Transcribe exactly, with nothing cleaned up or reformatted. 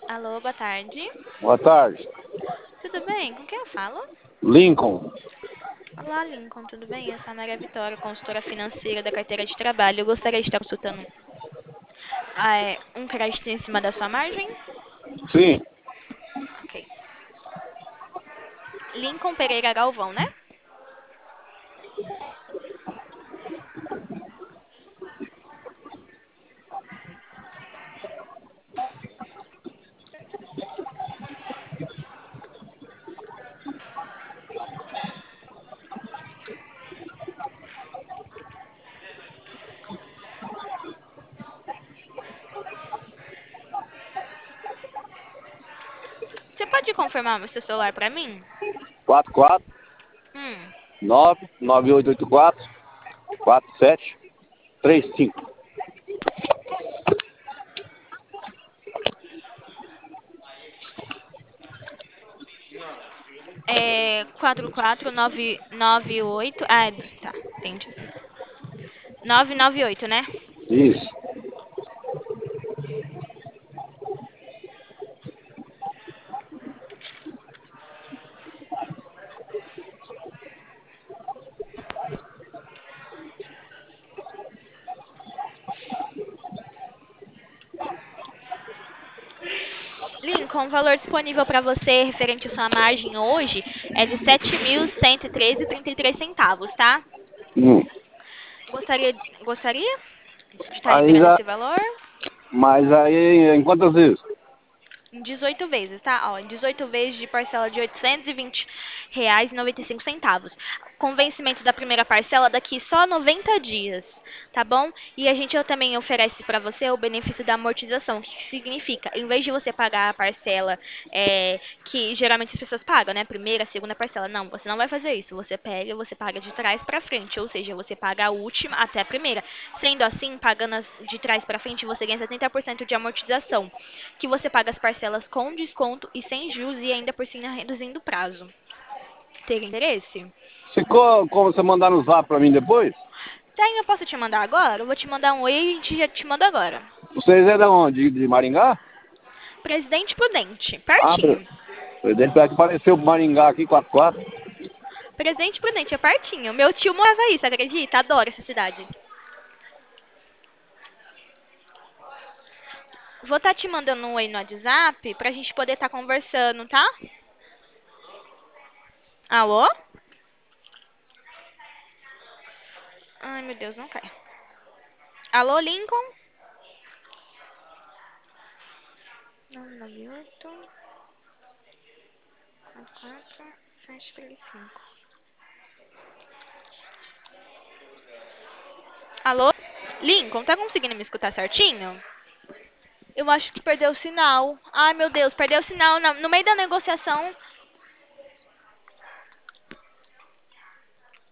Alô, boa tarde. Boa tarde. Tudo bem? Com quem eu falo? Lincoln. Olá, Lincoln, tudo bem? Eu sou a Maria Vitória, consultora financeira da carteira de trabalho. Eu gostaria de estar consultando ah, é, um crédito em cima da sua margem? Sim. Ok. Lincoln Pereira Galvão, né? Você pode confirmar o seu celular para mim? quatro quatro Hum. nove nove oito oito quatro quatro sete três cinco. É quatro quatro nove nove oito. Ah, tá. Entendi. nove nove oito, né? Isso. Lincoln, o valor disponível para você referente à sua margem hoje é de sete mil cento e treze e trinta e três centavos, tá? Hum. Gostaria, gostaria de estar Aí liberando já. esse valor Mas aí em quantas vezes? em dezoito vezes, tá? Ó, em dezoito vezes de parcela de oitocentos e vinte reais e noventa e cinco centavos. Com vencimento da primeira parcela daqui só noventa dias, tá bom? E a gente também oferece para você o benefício da amortização, que significa, em vez de você pagar a parcela é, que geralmente as pessoas pagam, né? Primeira, segunda parcela. Não, você não vai fazer isso. Você pega, você paga de trás para frente, ou seja, você paga a última até a primeira. Sendo assim, pagando as de trás para frente, você ganha setenta por cento de amortização, que você paga as parcelas com desconto e sem juros e ainda por cima reduzindo o prazo. Ter interesse? Se co- como você mandar no zap pra mim depois? Tá, eu posso te mandar agora? Eu vou te mandar um oi e a gente já te manda agora. Vocês é de onde? De Maringá? Presidente Prudente, Ah, pre- pertinho. presidente, parece que apareceu Maringá aqui, quatro quatro. Presidente Prudente, é pertinho. Meu tio morava aí, você acredita? Adoro essa cidade. Vou estar te mandando um oi no WhatsApp pra gente poder estar conversando, tá? Alô? Ai, meu Deus, não cai. Alô, Lincoln? nove nove oito, quatro quatro, sete três cinco. Alô? Lincoln, tá conseguindo me escutar certinho? Eu acho que perdeu o sinal. Ai, meu Deus, perdeu o sinal na- no meio da negociação.